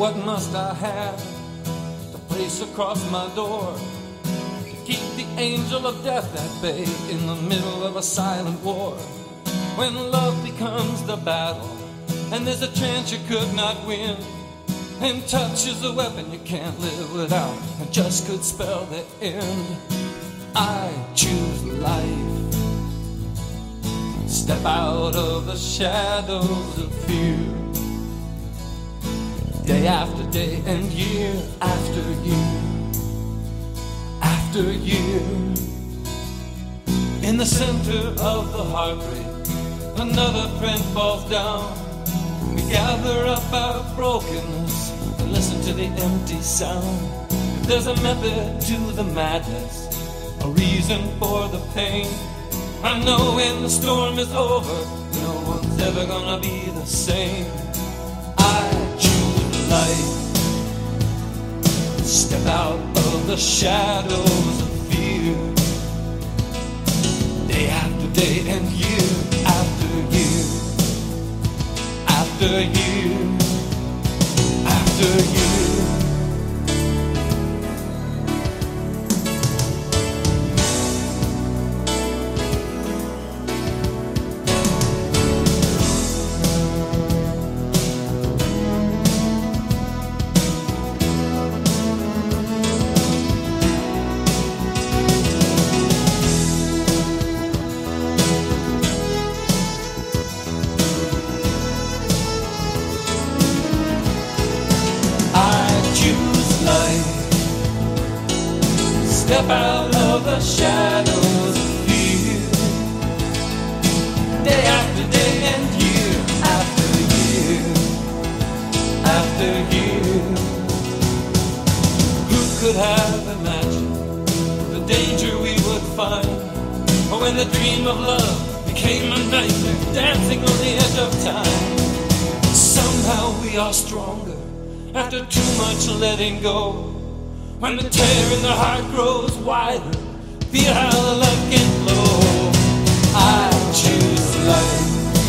what must I have to place across my door to keep the angel of death at bay in the middle of a silent war? When love becomes the battle and there's a chance you could not win, and touch is a weapon you can't live without, and just could spell the end. I choose life. Step out of the shadows of fear. Day after day and year after year after year. In the center of the heartbreak, another friend falls down. We gather up our brokenness and listen to the empty sound. If there's a method to the madness, a reason for the pain, I know when the storm is over, no one's ever gonna be the same. I choose life. Step out of the shadows of fear. Day after day and year after year after year after year. Step out of the shadows of fear. Day after day and year after year after year. Who could have imagined the danger we would find, or when the dream of love became a nightmare dancing on the edge of time? Somehow we are stronger after too much letting go. When the tear in the heart grows wider, feel how the love can flow. I choose life.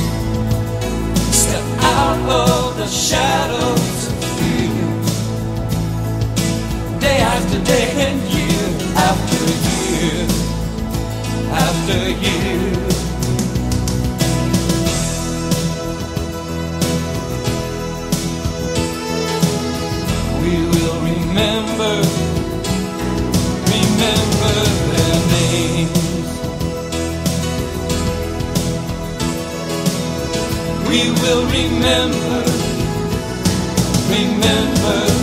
Step out of the shadows of fear. Day after day and year after year after year. We will remember their names. We will remember